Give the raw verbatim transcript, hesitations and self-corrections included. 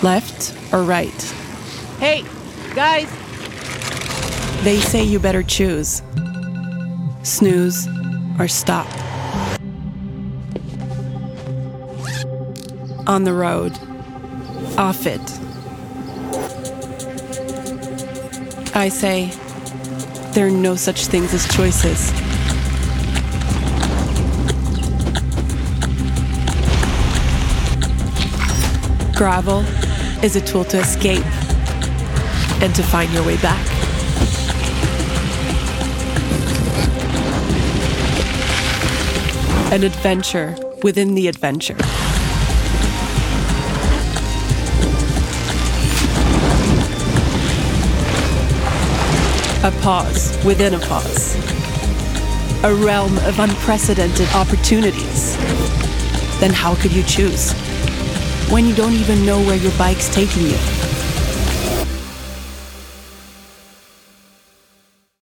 Left or right? Hey, guys! They say you better choose. Snooze or stop. On the road. Off it. I say, there are no such things as choices. Gravel is a tool to escape and to find your way back. An adventure within the adventure. A pause within a pause. A realm of unprecedented opportunities. Then how could you choose when you don't even know where your bike's taking you?